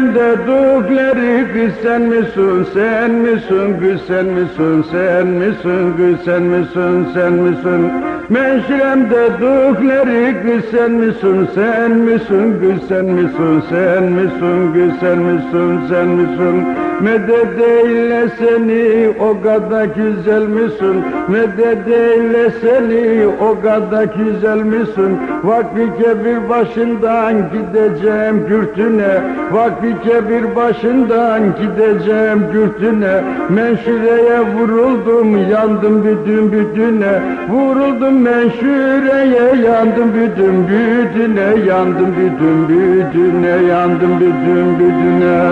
dedikleri kız sen misin, sen misin, kız sen misin, sen misin, kız sen misin, sen misin? Menşirem dedikleri kız sen misin, sen misin, kız sen misin, sen misin, kız sen misin, sen misin? Medet eyle seni o kadar güzel misin? Medet eyle seni o kadar güzel misin? Vakfi kebir başından gideceğim Gürtüne, Vakfi kebir başından gideceğim Gürtüne. Menşureye vuruldum yandım bütün bütüne, vuruldum menşureye yandım bütün bütüne, yandım bütün bütüne, yandım bütün bütüne.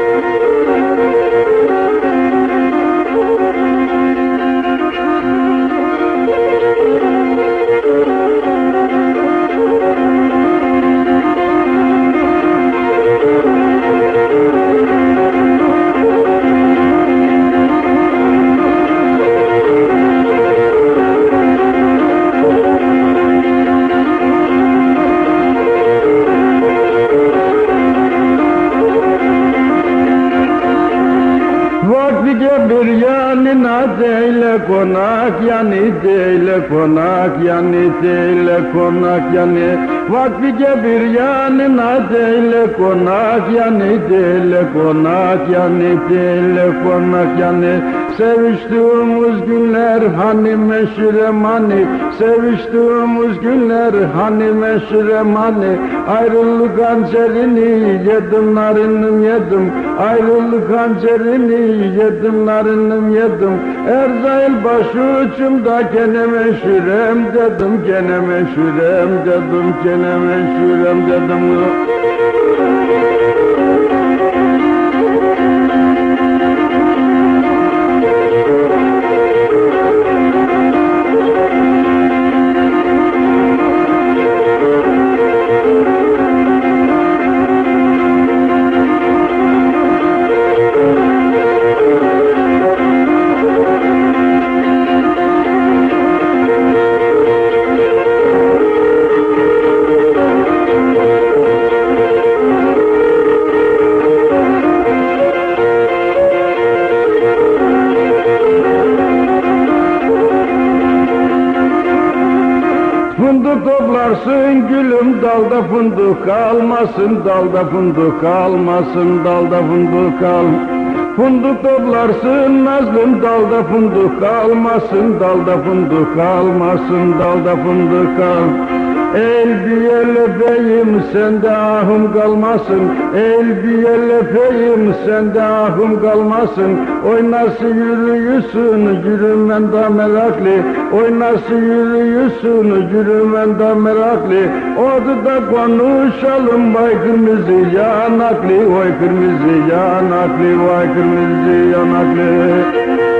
Bir yanına değil konak yani değil konak yani değil konak yani vakfi bir yanına değil konak yani değil konak yani değil konak yani seviştiğimiz günler hani meşhurem hani seviştiğimiz günler hani meşhurem hani ayrılık hançerini yedim narınım yedim ayrılık hançerini yedim narınım yedim Erzail başı uçumda gene meşhurem dedim gene meşhurem dedim gene meşhurem dedim. Fındık toplarsın gülüm dalda fındık kalmasın dalda fındık kalmasın dalda fındık kal. Fındık toplarsın nazlım dalda fındık kalmasın dalda fındık kalmasın dalda fındık kal. El bir el öpeyim sende ahım kalmasın el bir el öpeyim sende ahım kalmasın oy nasıl yürüyüsün yürümen de meraklı oy nasıl yürüyüsün yürümen de meraklı orada da konuşalım vay kırmızı yanaklı vay kırmızı yanaklı vay kırmızı yanaklı.